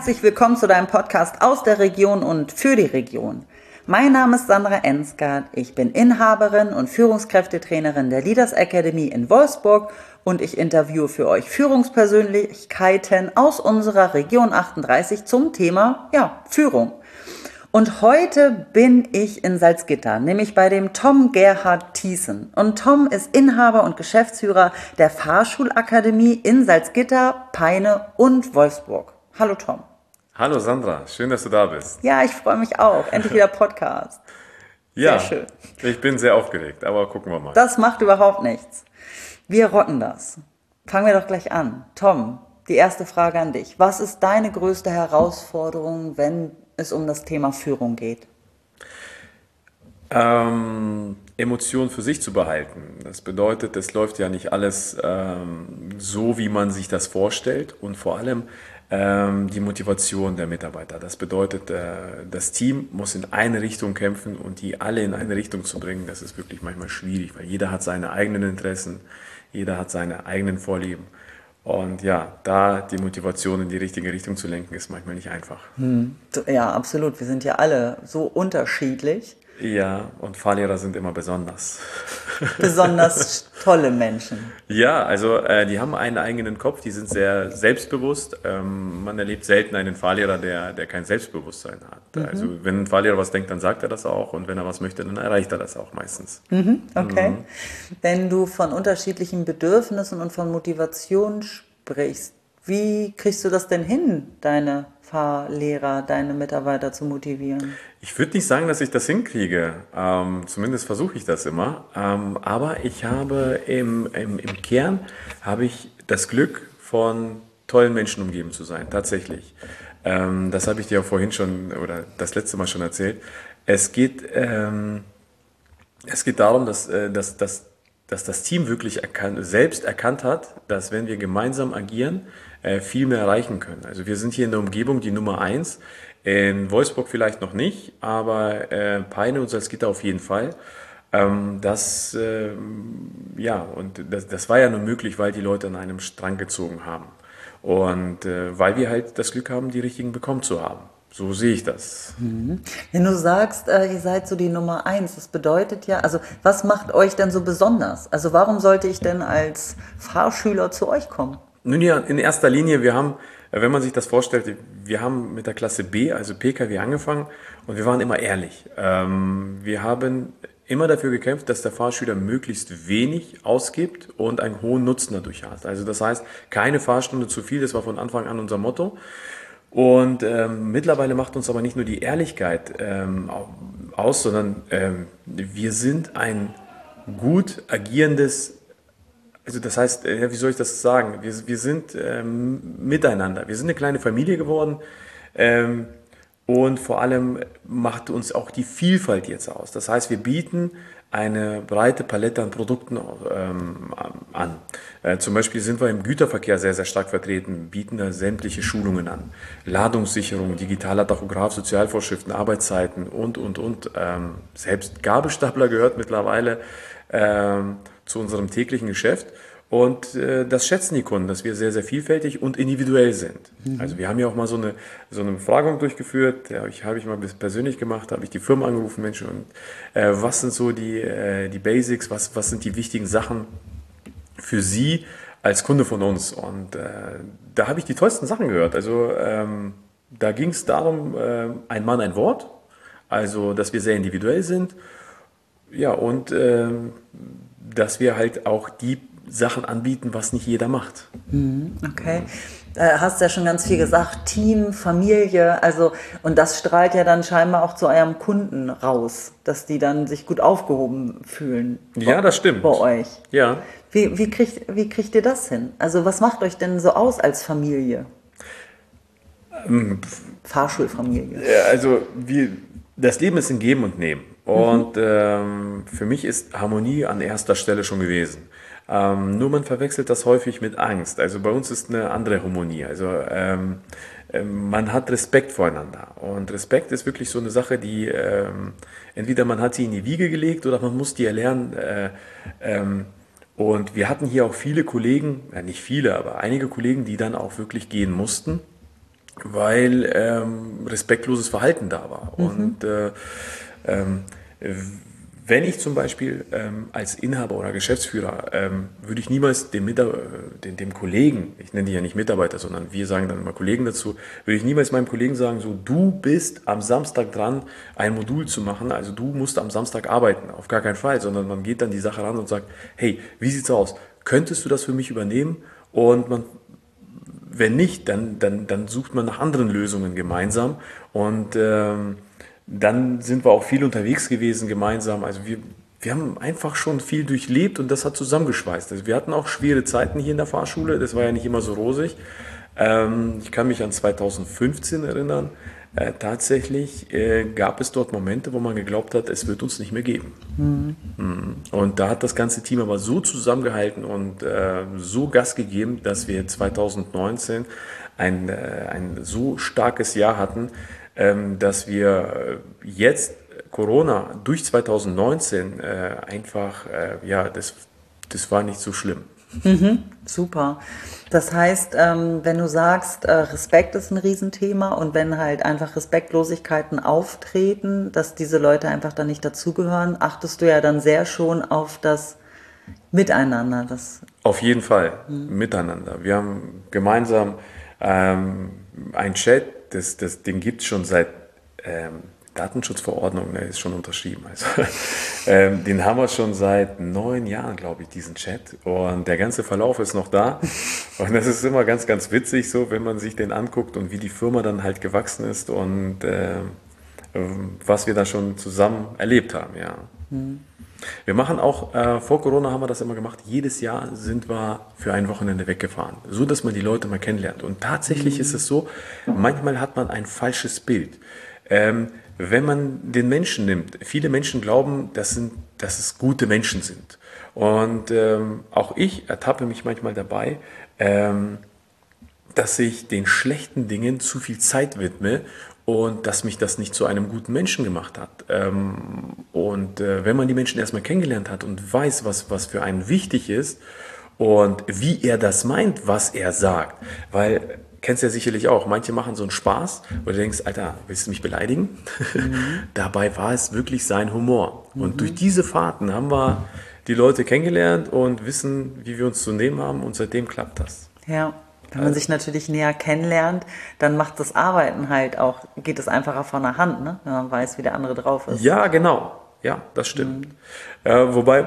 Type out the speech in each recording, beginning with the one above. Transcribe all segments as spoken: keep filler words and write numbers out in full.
herzlich willkommen zu deinem Podcast aus der Region und für die Region. Mein Name ist Sandra Ensgard, ich bin Inhaberin und Führungskräftetrainerin der Leaders Academy in Wolfsburg und ich interviewe für euch Führungspersönlichkeiten aus unserer Region achtunddreißig zum Thema ja, Führung. Und heute bin ich in Salzgitter, nämlich bei dem Tom Gerhard Thiessen. Und Tom ist Inhaber und Geschäftsführer der Fahrschulakademie in Salzgitter, Peine und Wolfsburg. Hallo Tom. Hallo Sandra, schön, dass du da bist. Ja, ich freue mich auch. Endlich wieder Podcast. Ja, sehr schön. Ich bin sehr aufgeregt, aber gucken wir mal. Das macht überhaupt nichts. Wir rocken das. Fangen wir doch gleich an. Tom, die erste Frage an dich. Was ist deine größte Herausforderung, wenn es um das Thema Führung geht? Ähm, Emotionen für sich zu behalten. Das bedeutet, es läuft ja nicht alles ähm, so, wie man sich das vorstellt und vor allem ähm, die Motivation der Mitarbeiter. Das bedeutet, äh, das Team muss in eine Richtung kämpfen und die alle in eine Richtung zu bringen, das ist wirklich manchmal schwierig, weil jeder hat seine eigenen Interessen, jeder hat seine eigenen Vorlieben. Und ja, da die Motivation in die richtige Richtung zu lenken, ist manchmal nicht einfach. Hm. Ja, absolut. Wir sind ja alle so unterschiedlich. Ja, und Fahrlehrer sind immer besonders. Besonders tolle Menschen. Ja, also äh, die haben einen eigenen Kopf, die sind sehr selbstbewusst. Ähm, man erlebt selten einen Fahrlehrer, der, der kein Selbstbewusstsein hat. Mhm. Also wenn ein Fahrlehrer was denkt, dann sagt er das auch und wenn er was möchte, dann erreicht er das auch meistens. Mhm, okay. Mhm. Wenn du von unterschiedlichen Bedürfnissen und von Motivation sprichst, wie kriegst du das denn hin, deine Fahrlehrer, deine Mitarbeiter zu motivieren? Ich würde nicht sagen, dass ich das hinkriege. Ähm, zumindest versuche ich das immer. Ähm, aber ich habe im, im, im Kern habe ich das Glück, von tollen Menschen umgeben zu sein. Tatsächlich. Ähm, das habe ich dir auch vorhin schon oder das letzte Mal schon erzählt. Es geht, ähm, es geht darum, dass, äh, dass, dass, dass das Team wirklich erkannt, selbst erkannt hat, dass wenn wir gemeinsam agieren, äh, viel mehr erreichen können. Also wir sind hier in der Umgebung die Nummer eins. In Wolfsburg vielleicht noch nicht, aber äh, Peine und Salzgitter auf jeden Fall. Ähm, das, äh, ja, und das, das war ja nur möglich, weil die Leute an einem Strang gezogen haben. Und äh, weil wir halt das Glück haben, die richtigen bekommen zu haben. So sehe ich das. Mhm. Wenn du sagst, äh, ihr seid so die Nummer eins, das bedeutet ja, also was macht euch denn so besonders? Also warum sollte ich denn als Fahrschüler zu euch kommen? Nun ja, in erster Linie, wir haben, wenn man sich das vorstellt, wir haben mit der Klasse B, also P K W, angefangen und wir waren immer ehrlich. Ähm, wir haben immer dafür gekämpft, dass der Fahrschüler möglichst wenig ausgibt und einen hohen Nutzen dadurch hat. Also das heißt, keine Fahrstunde zu viel, das war von Anfang an unser Motto. Und ähm, mittlerweile macht uns aber nicht nur die Ehrlichkeit ähm, aus, sondern ähm, wir sind ein gut agierendes, also das heißt, wie soll ich das sagen? Wir, wir sind ähm, miteinander. Wir sind eine kleine Familie geworden ähm, und vor allem macht uns auch die Vielfalt jetzt aus. Das heißt, wir bieten eine breite Palette an Produkten ähm, an. Äh, zum Beispiel sind wir im Güterverkehr sehr, sehr stark vertreten, bieten da sämtliche Schulungen an. Ladungssicherung, digitaler Tachograph, Sozialvorschriften, Arbeitszeiten und, und, und. Ähm, selbst Gabelstapler gehört mittlerweile ähm, zu unserem täglichen Geschäft. Und äh, das schätzen die Kunden, dass wir sehr, sehr vielfältig und individuell sind. Mhm. Also wir haben ja auch mal so eine, so eine Befragung durchgeführt, ja, ich, habe ich mal persönlich gemacht, habe ich die Firma angerufen, Mensch, und äh, was sind so die, äh, die Basics, was, was sind die wichtigen Sachen für Sie als Kunde von uns? Und äh, da habe ich die tollsten Sachen gehört. Also ähm, da ging es darum, äh, ein Mann, ein Wort, also dass wir sehr individuell sind, ja, und äh, dass wir halt auch die Sachen anbieten, was nicht jeder macht. Okay, da hast du ja schon ganz viel gesagt, Team, Familie, also und das strahlt ja dann scheinbar auch zu eurem Kunden raus, dass die dann sich gut aufgehoben fühlen. Ja, das stimmt. Bei euch. Ja. Wie, wie, kriegt, wie kriegt ihr das hin? Also was macht euch denn so aus als Familie? Ähm, Fahrschulfamilie. Also wir, das Leben ist ein Geben und Nehmen. Und mhm. ähm, für mich ist Harmonie an erster Stelle schon gewesen. Ähm, nur man verwechselt das häufig mit Angst. Also bei uns ist eine andere Harmonie. Also ähm, ähm, man hat Respekt voreinander. Und Respekt ist wirklich so eine Sache, die ähm, entweder man hat sie in die Wiege gelegt oder man muss die erlernen. Äh, ähm, und wir hatten hier auch viele Kollegen, ja nicht viele, aber einige Kollegen, die dann auch wirklich gehen mussten. weil ähm, respektloses Verhalten da war. Mhm. Und äh, ähm, wenn ich zum Beispiel ähm, als Inhaber oder Geschäftsführer, ähm, würde ich niemals dem, Mitar- dem, dem Kollegen, ich nenne die ja nicht Mitarbeiter, sondern wir sagen dann immer Kollegen dazu, würde ich niemals meinem Kollegen sagen, so du bist am Samstag dran, ein Modul zu machen, also du musst am Samstag arbeiten, auf gar keinen Fall, sondern man geht dann die Sache ran und sagt, hey, wie sieht's aus? Könntest du das für mich übernehmen? Und man Wenn nicht, dann, dann, dann sucht man nach anderen Lösungen gemeinsam. Und ähm, dann sind wir auch viel unterwegs gewesen gemeinsam. Also wir, wir haben einfach schon viel durchlebt und das hat zusammengeschweißt. Also wir hatten auch schwere Zeiten hier in der Fahrschule. Das war ja nicht immer so rosig. Ähm, ich kann mich an zweitausendfünfzehn erinnern. Äh, tatsächlich äh, gab es dort Momente, wo man geglaubt hat, es wird uns nicht mehr geben. Mhm. Mhm. Und da hat das ganze Team aber so zusammengehalten und äh, so Gas gegeben, dass wir zweitausendneunzehn ein, äh, ein so starkes Jahr hatten, ähm, dass wir jetzt Corona durch zweitausendneunzehn äh, einfach, äh, ja, das, das war nicht so schlimm. Mhm, super. Das heißt, ähm, wenn du sagst, äh, Respekt ist ein Riesenthema und wenn halt einfach Respektlosigkeiten auftreten, dass diese Leute einfach da nicht dazugehören, achtest du ja dann sehr schon auf das Miteinander. Das Auf jeden Fall, mhm. Miteinander. Wir haben gemeinsam ähm, einen Chat, das, das, den gibt es schon seit ähm, Datenschutzverordnung, der ist schon unterschrieben. Also, ähm, den haben wir schon seit neun Jahren, glaube ich, diesen Chat. Und der ganze Verlauf ist noch da. Und das ist immer ganz, ganz witzig, so, wenn man sich den anguckt und wie die Firma dann halt gewachsen ist und äh, was wir da schon zusammen erlebt haben, ja. Mhm. Wir machen auch, äh, vor Corona haben wir das immer gemacht, jedes Jahr sind wir für ein Wochenende weggefahren, so dass man die Leute mal kennenlernt. Und tatsächlich mhm. ist es so, manchmal hat man ein falsches Bild. Ähm, wenn man den Menschen nimmt, viele Menschen glauben, dass, sind, dass es gute Menschen sind. Und ähm, auch ich ertappe mich manchmal dabei, ähm, dass ich den schlechten Dingen zu viel Zeit widme und dass mich das nicht zu einem guten Menschen gemacht hat. Ähm, und äh, wenn man die Menschen erstmal kennengelernt hat und weiß, was, was für einen wichtig ist und wie er das meint, was er sagt, weil... Kennst du ja sicherlich auch. Manche machen so einen Spaß, wo du denkst, Alter, willst du mich beleidigen? Mhm. Dabei war es wirklich sein Humor. Mhm. Und durch diese Fahrten haben wir die Leute kennengelernt und wissen, wie wir uns zu nehmen haben. Und seitdem klappt das. Ja, wenn man also, sich natürlich näher kennenlernt, dann macht das Arbeiten halt auch, geht es einfacher von der Hand, ne? Wenn man weiß, wie der andere drauf ist. Ja, genau. Ja, das stimmt. Mhm. Äh, wobei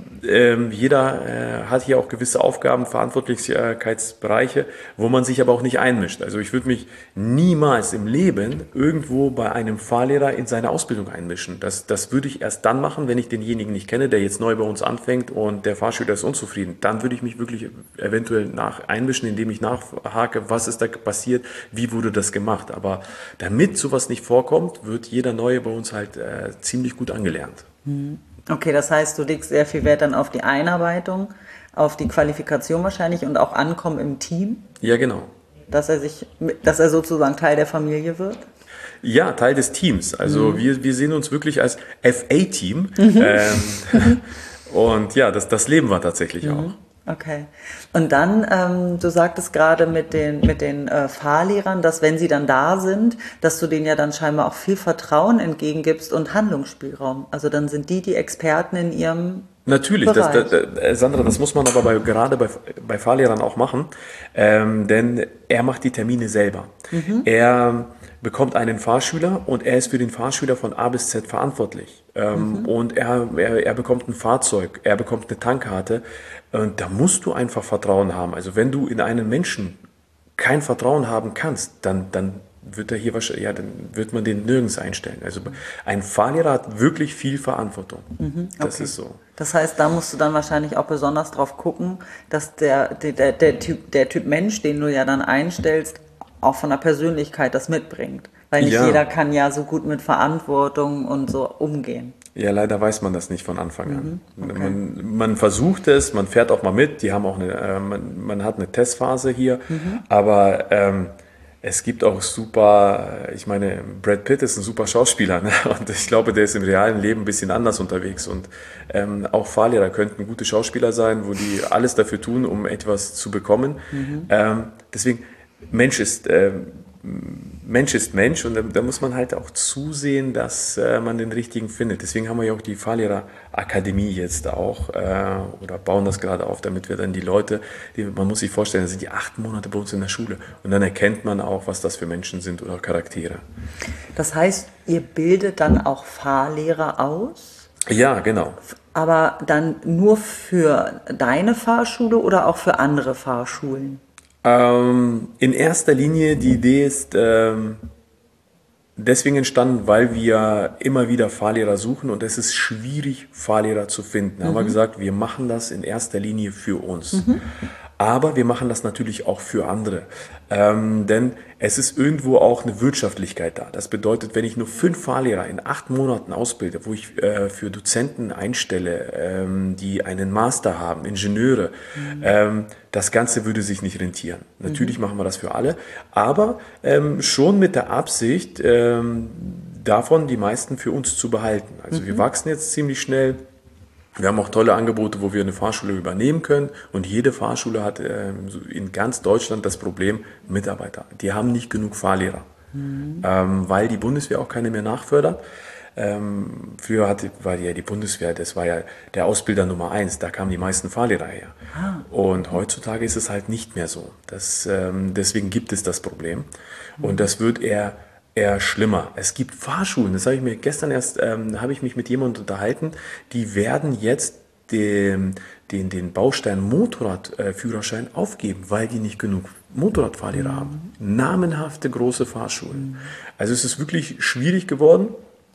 äh, jeder äh, hat hier auch gewisse Aufgaben, Verantwortlichkeitsbereiche, wo man sich aber auch nicht einmischt. Also ich würde mich niemals im Leben irgendwo bei einem Fahrlehrer in seine Ausbildung einmischen. Das, das würde ich erst dann machen, wenn ich denjenigen nicht kenne, der jetzt neu bei uns anfängt und der Fahrschüler ist unzufrieden. Dann würde ich mich wirklich eventuell nach einmischen, indem ich nachhake, was ist da passiert, wie wurde das gemacht. Aber damit sowas nicht vorkommt, wird jeder Neue bei uns halt äh, ziemlich gut angelernt. Okay, das heißt, du legst sehr viel Wert dann auf die Einarbeitung, auf die Qualifikation wahrscheinlich und auch Ankommen im Team. Ja, genau. Dass er sich, dass er sozusagen Teil der Familie wird. Ja, Teil des Teams. Also mhm. wir, wir sehen uns wirklich als F A-Team. Mhm. Ähm, und ja, das, das leben wir tatsächlich mhm. auch. Okay. Und dann, ähm, du sagtest gerade mit den, mit den äh, Fahrlehrern, dass wenn sie dann da sind, dass du denen ja dann scheinbar auch viel Vertrauen entgegengibst und Handlungsspielraum. Also dann sind die die Experten in ihrem Natürlich, das, das, das, Sandra, das muss man aber bei, gerade bei, bei Fahrlehrern auch machen, ähm, denn er macht die Termine selber. Mhm. Er bekommt einen Fahrschüler und er ist für den Fahrschüler von A bis Z verantwortlich. Ähm, mhm. Und er, er, er bekommt ein Fahrzeug, er bekommt eine Tankkarte und da musst du einfach Vertrauen haben. Also wenn du in einen Menschen kein Vertrauen haben kannst, dann, dann wird er hier wahrscheinlich, ja, dann wird man den nirgends einstellen. Also ein Fahrlehrer hat wirklich viel Verantwortung. Mhm, okay. Das ist so. Das heißt, da musst du dann wahrscheinlich auch besonders drauf gucken, dass der, der, der, der, Typ, der Typ Mensch, den du ja dann einstellst, auch von der Persönlichkeit das mitbringt. Weil nicht ja. jeder kann ja so gut mit Verantwortung und so umgehen. Ja, leider weiß man das nicht von Anfang an. Mhm, okay. man, man versucht es, man fährt auch mal mit, die haben auch eine, äh, man, man hat eine Testphase hier, mhm. aber ähm, es gibt auch super, ich meine, Brad Pitt ist ein super Schauspieler, ne? Und ich glaube, der ist im realen Leben ein bisschen anders unterwegs und ähm, auch Fahrlehrer könnten gute Schauspieler sein, wo die alles dafür tun, um etwas zu bekommen. Mhm. Ähm, deswegen, Mensch ist, äh, Mensch ist Mensch und da, da muss man halt auch zusehen, dass äh, man den richtigen findet. Deswegen haben wir ja auch die Fahrlehrerakademie jetzt auch äh, oder bauen das gerade auf, damit wir dann die Leute, die, man muss sich vorstellen, da sind die acht Monate bei uns in der Schule und dann erkennt man auch, was das für Menschen sind oder Charaktere. Das heißt, ihr bildet dann auch Fahrlehrer aus? Ja, genau. Aber dann nur für deine Fahrschule oder auch für andere Fahrschulen? Ähm, in erster Linie, die Idee ist ähm, deswegen entstanden, weil wir immer wieder Fahrlehrer suchen und es ist schwierig, Fahrlehrer zu finden. Da mhm. haben wir gesagt, wir machen das in erster Linie für uns. Mhm. Aber wir machen das natürlich auch für andere. Ähm, denn es ist irgendwo auch eine Wirtschaftlichkeit da. Das bedeutet, wenn ich nur fünf Fahrlehrer in acht Monaten ausbilde, wo ich äh, für Dozenten einstelle, ähm, die einen Master haben, Ingenieure, mhm. ähm, das Ganze würde sich nicht rentieren. Natürlich mhm. machen wir das für alle, aber ähm, schon mit der Absicht, ähm, davon die meisten für uns zu behalten. Also mhm. wir wachsen jetzt ziemlich schnell. Wir haben auch tolle Angebote, wo wir eine Fahrschule übernehmen können und jede Fahrschule hat ähm, in ganz Deutschland das Problem Mitarbeiter. Die haben nicht genug Fahrlehrer, mhm. ähm, weil die Bundeswehr auch keine mehr nachfördert. Ähm, früher hatte, war ja die Bundeswehr, das war ja der Ausbilder Nummer eins, da kamen die meisten Fahrlehrer her. Ah. Und heutzutage ist es halt nicht mehr so. Das, ähm, deswegen gibt es das Problem mhm. und das wird eher eher schlimmer. Es gibt Fahrschulen, das habe ich mir gestern erst, ähm, habe ich mich mit jemandem unterhalten, die werden jetzt den, den, den Baustein Motorradführerschein äh, aufgeben, weil die nicht genug Motorradfahrlehrer mhm. haben. Namenhafte große Fahrschulen. Mhm. Also es ist wirklich schwierig geworden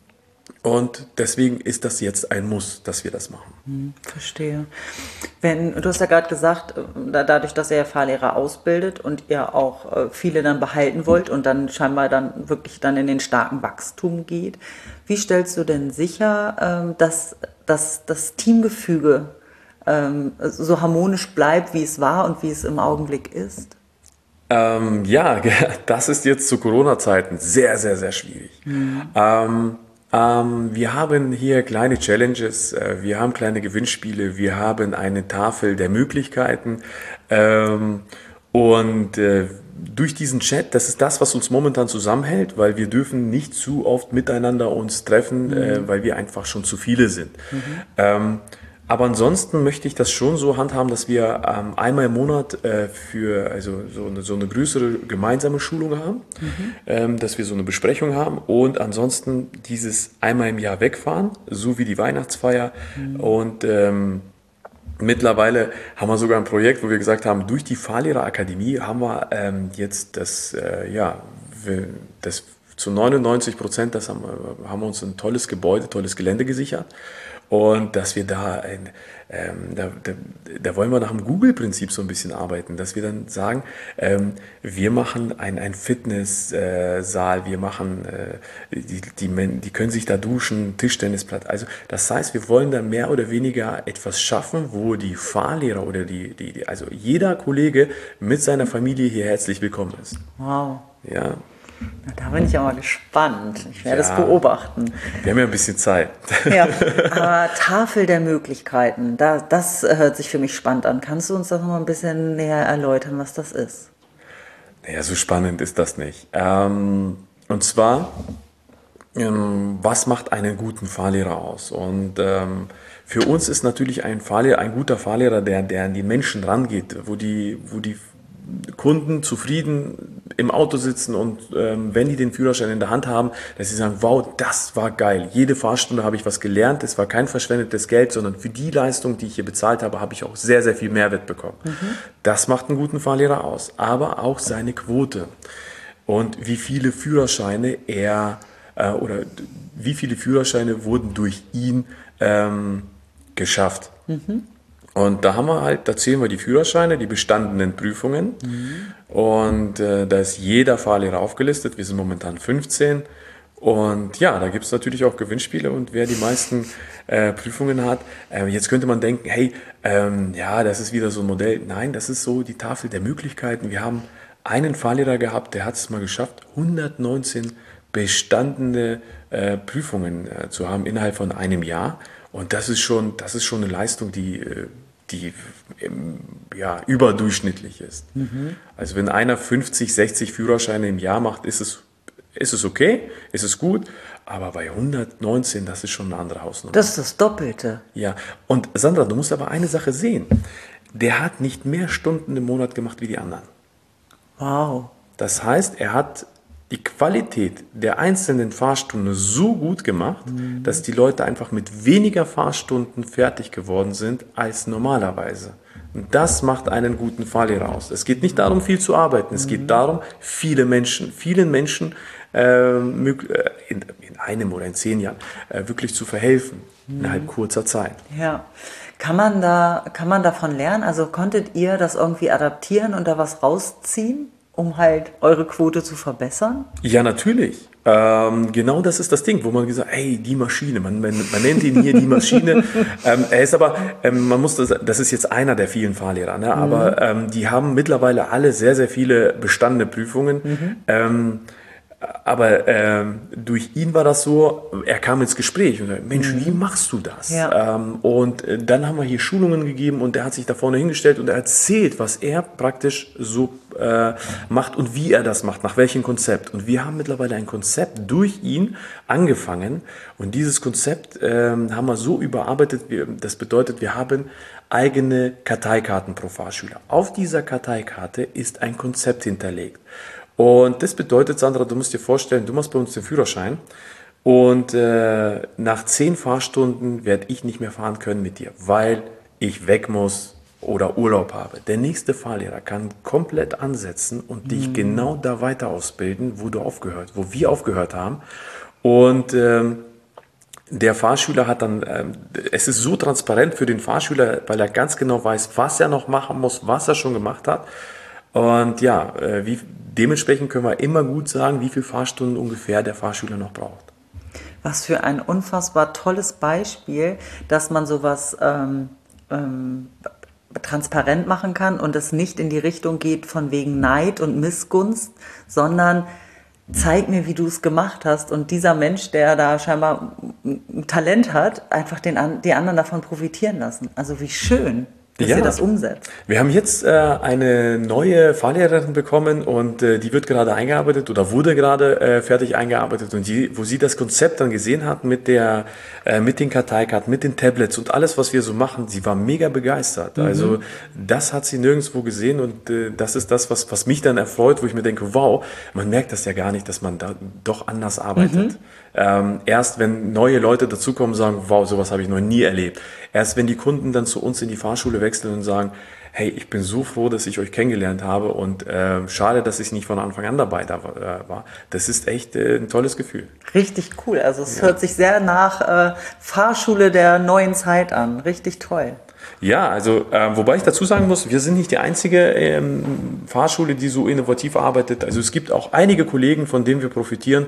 und deswegen ist das jetzt ein Muss, dass wir das machen. Hm, verstehe. Wenn, du hast ja gerade gesagt, dadurch, dass ihr Fahrlehrer ausbildet und ihr auch viele dann behalten wollt und dann scheinbar dann wirklich dann in den starken Wachstum geht, wie stellst du denn sicher, dass, dass das Teamgefüge so harmonisch bleibt, wie es war und wie es im Augenblick ist? Ähm, ja, das ist jetzt zu Corona-Zeiten sehr, sehr, sehr schwierig. Mhm. Ähm, Ähm, wir haben hier kleine Challenges, äh, wir haben kleine Gewinnspiele, wir haben eine Tafel der Möglichkeiten ähm, und äh, durch diesen Chat, das ist das, was uns momentan zusammenhält, weil wir dürfen nicht zu oft miteinander uns treffen, mhm. äh, weil wir einfach schon zu viele sind. Mhm. Ähm, Aber ansonsten möchte ich das schon so handhaben, dass wir ähm, einmal im Monat äh, für also so eine, so eine größere gemeinsame Schulung haben, mhm. ähm, dass wir so eine Besprechung haben und ansonsten dieses einmal im Jahr wegfahren, so wie die Weihnachtsfeier. Mhm. Und ähm, mittlerweile haben wir sogar ein Projekt, wo wir gesagt haben, durch die Fahrlehrerakademie haben wir ähm, jetzt das, äh, ja, das zu neunundneunzig Prozent, das haben, haben wir uns ein tolles Gebäude, tolles Gelände gesichert. Und dass wir da, ein, ähm, da, da, da wollen wir nach dem Google-Prinzip so ein bisschen arbeiten, dass wir dann sagen, ähm, wir machen ein, ein Fitnesssaal, äh, wir machen, äh, die, die, die können sich da duschen, Tischtennisplatz. Also das heißt, wir wollen da mehr oder weniger etwas schaffen, wo die Fahrlehrer oder die, die, die also jeder Kollege mit seiner Familie hier herzlich willkommen ist. Wow. Ja. Na, da bin ich ja mal gespannt. Ich werde es ja beobachten. Wir haben ja ein bisschen Zeit. Ja, aber Tafel der Möglichkeiten, da, das hört sich für mich spannend an. Kannst du uns das noch mal ein bisschen näher erläutern, was das ist? Naja, so spannend ist das nicht. Ähm, und zwar, ähm, was macht einen guten Fahrlehrer aus? Und ähm, für uns ist natürlich ein Fahrlehrer, ein guter Fahrlehrer, der, der an die Menschen rangeht, wo die, wo die Kunden zufrieden im Auto sitzen und ähm, wenn die den Führerschein in der Hand haben, dass sie sagen, wow, das war geil. Jede Fahrstunde habe ich was gelernt. Es war kein verschwendetes Geld, sondern für die Leistung, die ich hier bezahlt habe, habe ich auch sehr, sehr viel Mehrwert bekommen. Mhm. Das macht einen guten Fahrlehrer aus, aber auch seine Quote und wie viele Führerscheine er äh, oder wie viele Führerscheine wurden durch ihn ähm, geschafft. Mhm. Und da haben wir halt, da zählen wir die Führerscheine, die bestandenen Prüfungen. Mhm. Und äh, da ist jeder Fahrlehrer aufgelistet. Wir sind momentan fünfzehn. Und ja, da gibt es natürlich auch Gewinnspiele. Und wer die meisten äh, Prüfungen hat, äh, jetzt könnte man denken, hey, ähm, ja, das ist wieder so ein Modell. Nein, das ist so die Tafel der Möglichkeiten. Wir haben einen Fahrlehrer gehabt, der hat es mal geschafft, hundertneunzehn bestandene äh, Prüfungen äh, zu haben innerhalb von einem Jahr. Und das ist schon, das ist schon eine Leistung, die, die ähm, ja, überdurchschnittlich ist. Mhm. Also wenn einer fünfzig, sechzig Führerscheine im Jahr macht, ist es, ist es okay, ist es gut, aber bei hundertneunzehn, das ist schon eine andere Hausnummer. Das ist das Doppelte. Ja, und Sandra, du musst aber eine Sache sehen. Der hat nicht mehr Stunden im Monat gemacht wie die anderen. Wow. Das heißt, er hat die Qualität der einzelnen Fahrstunden so gut gemacht, mhm. dass die Leute einfach mit weniger Fahrstunden fertig geworden sind als normalerweise. Und das macht einen guten Fahrlehrer aus. Es geht nicht darum, viel zu arbeiten. Es mhm. geht darum, viele Menschen, vielen Menschen äh, in, in einem oder in zehn Jahren äh, wirklich zu verhelfen, mhm. innerhalb kurzer Zeit. Ja. Kann man da, kann man davon lernen? Also konntet ihr das irgendwie adaptieren und da was rausziehen, um halt eure Quote zu verbessern? Ja, natürlich. Ähm, genau das ist das Ding, wo man gesagt hat, hey, die Maschine, man, man, man nennt ihn hier die Maschine. ähm, er ist aber, ähm, man muss das, das ist jetzt einer der vielen Fahrlehrer, ne? Mhm. aber ähm, die haben mittlerweile alle sehr, sehr viele bestandene Prüfungen. Mhm. Ähm, Aber ähm, durch ihn war das so, er kam ins Gespräch und sagte, Mensch, mhm. wie machst du das? Ja. Ähm, und äh, dann haben wir hier Schulungen gegeben und er hat sich da vorne hingestellt und er erzählt, was er praktisch so äh, macht und wie er das macht, nach welchem Konzept. Und wir haben mittlerweile ein Konzept durch ihn angefangen und dieses Konzept äh, haben wir so überarbeitet, wir, das bedeutet, wir haben eigene Karteikarten pro Fahrschüler. Auf dieser Karteikarte ist ein Konzept hinterlegt. Und das bedeutet, Sandra, du musst dir vorstellen, du machst bei uns den Führerschein und äh, nach zehn Fahrstunden werde ich nicht mehr fahren können mit dir, weil ich weg muss oder Urlaub habe. Der nächste Fahrlehrer kann komplett ansetzen und mhm. dich genau da weiter ausbilden, wo du aufgehört, wo wir aufgehört haben. Und ähm, der Fahrschüler hat dann, ähm, es ist so transparent für den Fahrschüler, weil er ganz genau weiß, was er noch machen muss, was er schon gemacht hat. Und ja, äh, wie, dementsprechend können wir immer gut sagen, wie viele Fahrstunden ungefähr der Fahrschüler noch braucht. Was für ein unfassbar tolles Beispiel, dass man sowas ähm, ähm, transparent machen kann und es nicht in die Richtung geht von wegen Neid und Missgunst, sondern zeig mir, wie du es gemacht hast. Und dieser Mensch, der da scheinbar ein Talent hat, einfach den, die anderen davon profitieren lassen. Also wie schön, dass ja, ihr das umsetzt. Wir haben jetzt äh, eine neue Fahrlehrerin bekommen und äh, die wird gerade eingearbeitet oder wurde gerade äh, fertig eingearbeitet und die, wo sie das Konzept dann gesehen hat mit der, äh, mit den Karteikarten, mit den Tablets und alles, was wir so machen, sie war mega begeistert. Mhm. Also das hat sie nirgendwo gesehen und äh, das ist das, was, was mich dann erfreut, wo ich mir denke, wow, man merkt das ja gar nicht, dass man da doch anders arbeitet. Mhm. Ähm, erst wenn neue Leute dazukommen und sagen, wow, sowas habe ich noch nie erlebt. Erst wenn die Kunden dann zu uns in die Fahrschule wechseln und sagen, hey, ich bin so froh, dass ich euch kennengelernt habe und äh, schade, dass ich nicht von Anfang an dabei da, äh, war. Das ist echt äh, ein tolles Gefühl. Richtig cool. Also es ja. hört sich sehr nach äh, Fahrschule der neuen Zeit an. Richtig toll. Ja, also äh, wobei ich dazu sagen muss, wir sind nicht die einzige ähm, Fahrschule, die so innovativ arbeitet. Also es gibt auch einige Kollegen, von denen wir profitieren.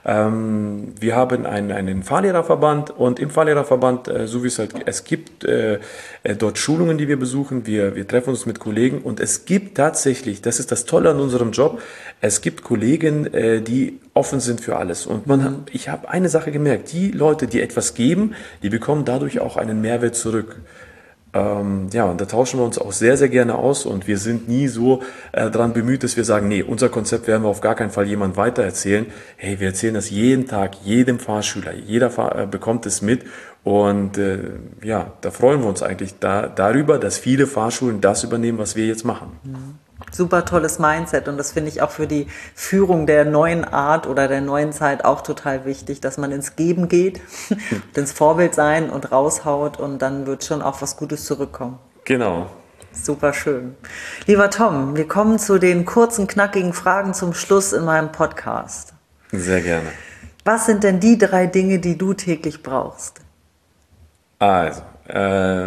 Ähm, wir haben einen, einen Fahrlehrerverband und im Fahrlehrerverband, äh, so wie es halt es gibt, äh, äh, dort Schulungen, die wir besuchen. Wir, wir treffen uns mit Kollegen und es gibt tatsächlich, das ist das Tolle an unserem Job, es gibt Kollegen, äh, die offen sind für alles. Und man, ich habe eine Sache gemerkt, die Leute, die etwas geben, die bekommen dadurch auch einen Mehrwert zurück. Ähm, ja, und da tauschen wir uns auch sehr, sehr gerne aus und wir sind nie so äh, daran bemüht, dass wir sagen, nee, unser Konzept werden wir auf gar keinen Fall jemand weitererzählen. Hey, wir erzählen das jeden Tag, jedem Fahrschüler, jeder Fahr- äh, bekommt es mit und äh, ja, da freuen wir uns eigentlich da, darüber, dass viele Fahrschulen das übernehmen, was wir jetzt machen. Mhm. Super tolles Mindset und das finde ich auch für die Führung der neuen Art oder der neuen Zeit auch total wichtig, dass man ins Geben geht, ins Vorbild sein und raushaut und dann wird schon auch was Gutes zurückkommen. Genau. Super schön. Lieber Tom, wir kommen zu den kurzen, knackigen Fragen zum Schluss in meinem Podcast. Sehr gerne. Was sind denn die drei Dinge, die du täglich brauchst? Also, äh,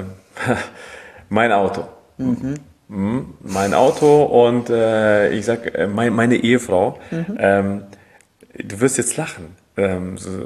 mein Auto. Mhm. Mein Auto und äh, ich sag äh, mein, meine Ehefrau. Mhm. Ähm, du wirst jetzt lachen. Ähm, so,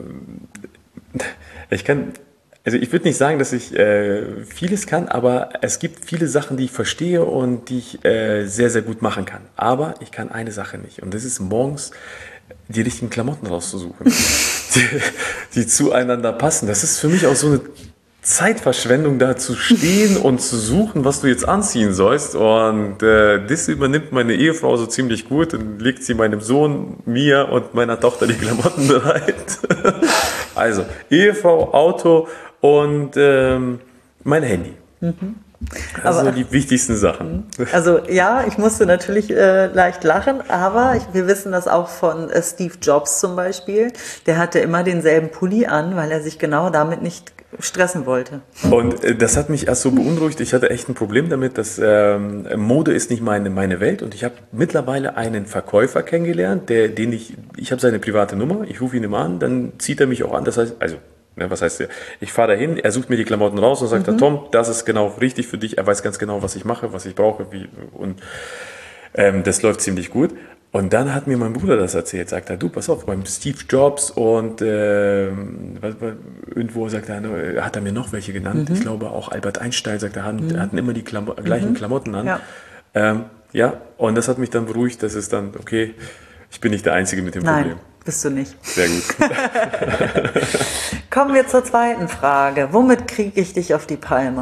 ich kann, also ich würde nicht sagen, dass ich äh, vieles kann, aber es gibt viele Sachen, die ich verstehe und die ich äh, sehr, sehr gut machen kann. Aber ich kann eine Sache nicht und das ist morgens die richtigen Klamotten rauszusuchen, die, die zueinander passen. Das ist für mich auch so eine Zeitverschwendung, da zu stehen und zu suchen, was du jetzt anziehen sollst. Und äh, das übernimmt meine Ehefrau so ziemlich gut und legt sie meinem Sohn, mir und meiner Tochter die Klamotten bereit. Also Ehefrau, Auto und ähm, mein Handy. Mhm. Das sind die wichtigsten Sachen. Also ja, ich musste natürlich äh, leicht lachen, aber ich, wir wissen das auch von äh, Steve Jobs zum Beispiel. Der hatte immer denselben Pulli an, weil er sich genau damit nicht stressen wollte. Und äh, das hat mich erst so beunruhigt. Ich hatte echt ein Problem damit, dass ähm, Mode ist nicht meine, meine Welt. Und ich habe mittlerweile einen Verkäufer kennengelernt, der, den ich, ich habe seine private Nummer, ich rufe ihn immer an, dann zieht er mich auch an. Das heißt, also Ne, was heißt der? Ich fahre dahin, er sucht mir die Klamotten raus und sagt, mhm. Tom, das ist genau richtig für dich. Er weiß ganz genau, was ich mache, was ich brauche. Wie, und ähm, das läuft ziemlich gut. Und dann hat mir mein Bruder das erzählt. Sagt er, du, pass auf, beim Steve Jobs und äh, was, was, irgendwo sagt er, hat er mir noch welche genannt. Mhm. Ich glaube auch Albert Einstein, sagt er, hatten, mhm. hatten immer die Klamo- gleichen mhm. Klamotten an. Ja. Ähm, ja, und das hat mich dann beruhigt, dass es dann, okay, ich bin nicht der Einzige mit dem Nein. Problem. Bist du nicht. Sehr gut. Kommen wir zur zweiten Frage. Womit kriege ich dich auf die Palme?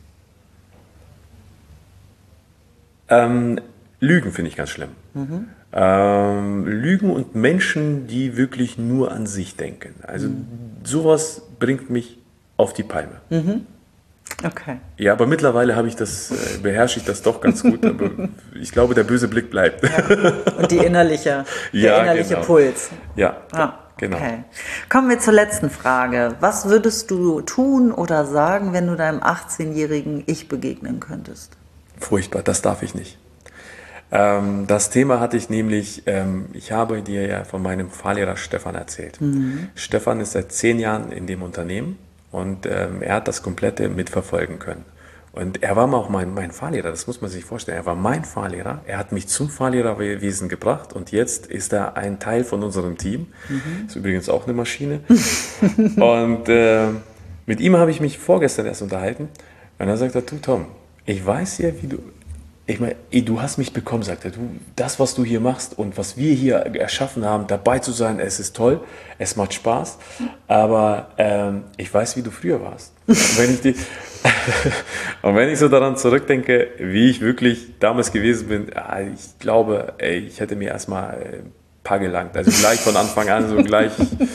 Ähm, Lügen finde ich ganz schlimm. Mhm. Ähm, Lügen und Menschen, die wirklich nur an sich denken. Also mhm. sowas bringt mich auf die Palme. Mhm. Okay. Ja, aber mittlerweile habe ich das, äh, beherrsche ich das doch ganz gut. Aber ich glaube, der böse Blick bleibt. Ja. Und die innerliche, der ja, innerliche genau. Puls. Ja, ah, genau. Okay. Kommen wir zur letzten Frage. Was würdest du tun oder sagen, wenn du deinem achtzehnjährigen Ich begegnen könntest? Furchtbar, das darf ich nicht. Ähm, das Thema hatte ich nämlich, ähm, ich habe dir ja von meinem Fahrlehrer Stefan erzählt. Mhm. Stefan ist seit zehn Jahren in dem Unternehmen. Und ähm, er hat das Komplette mitverfolgen können. Und er war mal auch mein, mein Fahrlehrer, das muss man sich vorstellen. Er war mein Fahrlehrer, er hat mich zum Fahrlehrerwesen gebracht und jetzt ist er ein Teil von unserem Team. Mhm. Ist übrigens auch eine Maschine. Und äh, mit ihm habe ich mich vorgestern erst unterhalten. Und er sagt, du Tom, ich weiß ja, wie du... Ich meine, du hast mich bekommen, sagt er, du, das, was du hier machst und was wir hier erschaffen haben, dabei zu sein, es ist toll, es macht Spaß, aber ähm, ich weiß, wie du früher warst. Und wenn ich, die, und wenn ich so daran zurückdenke, wie ich wirklich damals gewesen bin, ich glaube, ey, ich hätte mir erstmal ein paar gelangt, also gleich von Anfang an, so gleich...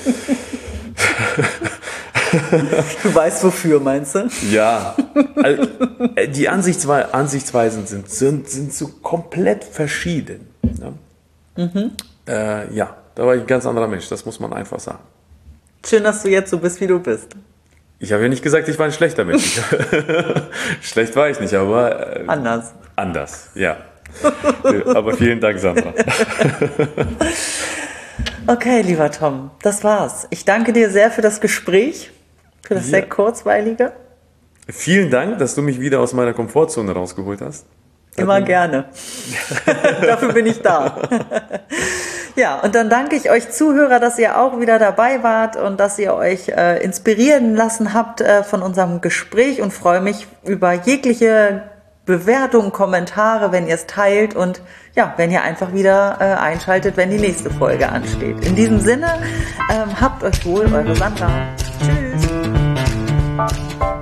Du weißt wofür, meinst du? Ja, also die Ansichtswe- Ansichtsweisen sind, sind, sind so komplett verschieden. Ne? Mhm. Äh, ja, da war ich ein ganz anderer Mensch, das muss man einfach sagen. Schön, dass du jetzt so bist, wie du bist. Ich habe ja nicht gesagt, ich war ein schlechter Mensch. Schlecht war ich nicht, aber... Äh, anders. Anders, ja. Aber vielen Dank, Sandra. Okay, lieber Tom, das war's. Ich danke dir sehr für das Gespräch, für das ja. sehr kurzweilige. Vielen Dank, dass du mich wieder aus meiner Komfortzone rausgeholt hast. Immer gerne. Dafür bin ich da. Ja, und dann danke ich euch Zuhörer, dass ihr auch wieder dabei wart und dass ihr euch äh, inspirieren lassen habt äh, von unserem Gespräch und freue mich über jegliche Bewertungen, Kommentare, wenn ihr es teilt und ja, wenn ihr einfach wieder äh, einschaltet, wenn die nächste Folge ansteht. In diesem Sinne, ähm, habt euch wohl, eure Sandra. Tschüss.